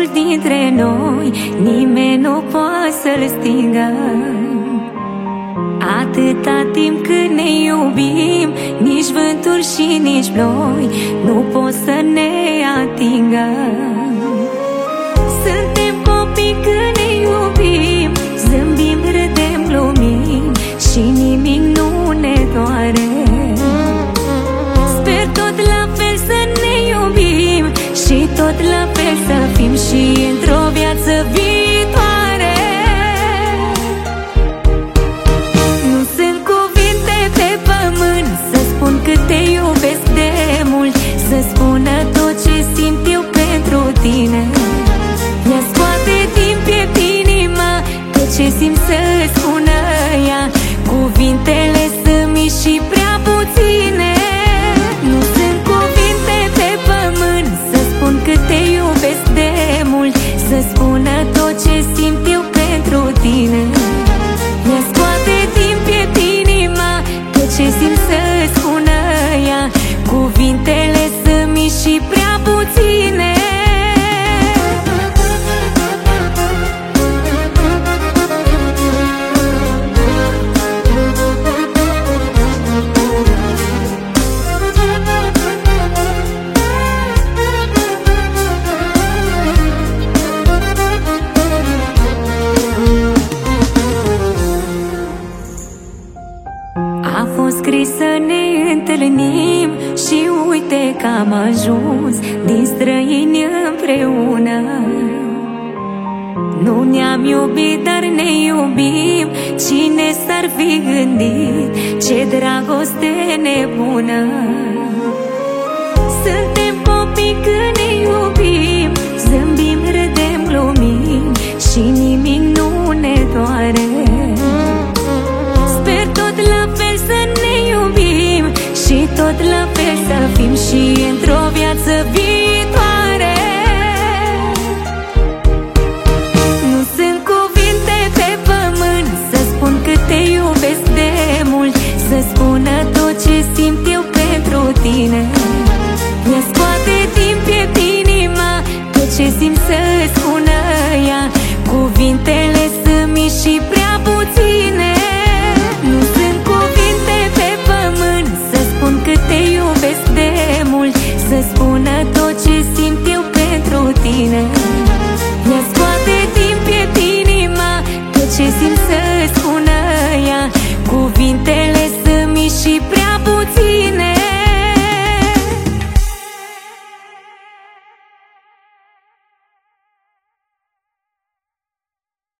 mult dintre noi, nimeni nu poate să-l stingă. Atâta timp cât ne iubim, nici vântul și nici ploi nu pot să ne atingă. Suntem copii când ne iubim, zâmbim, râdem, glumim și nimic nu ne doare. Sper tot la fel să ne iubim și tot la fel să fim și într-o viață viitoare. Nu sunt cuvinte pe pământ să spun cât te iubesc de mult, să spună tot ce simt eu pentru tine. Ea scoate din piept inima tot ce simt să spună ea. Cuvintele sunt mici și prea puține. Nu sunt cuvinte pe pământ să spun cât te iubesc de mult, să spună tot ce simt eu pentru tine. Ea scoate din piept inima tot ce simt să spună ea. Cuvintele sunt mici și prea puține. A fost scris să ne întâlnim și uite că am ajuns din străini împreună. Nu ne-am iubit, dar ne iubim. Cine s-ar fi gândit ce dragoste nebună. Suntem copii când ne iubim, zâmbim, râdem, glumim și nimic nu ne doare. Sper tot la fel să ne iubim și tot la fel să fim și într-o viață viitoare. Nu sunt cuvinte pe pământ să spun cât te iubesc de mult, să spună tot ce simt eu pentru tine. Ea scoate din piept inima tot ce simt să spună ea. Cuvintele sunt mici și prea puține. Nu sunt cuvinte pe pământ să spun cât te iubesc de mult, să spună tot ce simt eu pentru tine. Ea scoate din piept inima tot ce simt să spună ea. Cuvintele sunt mici și prea puține.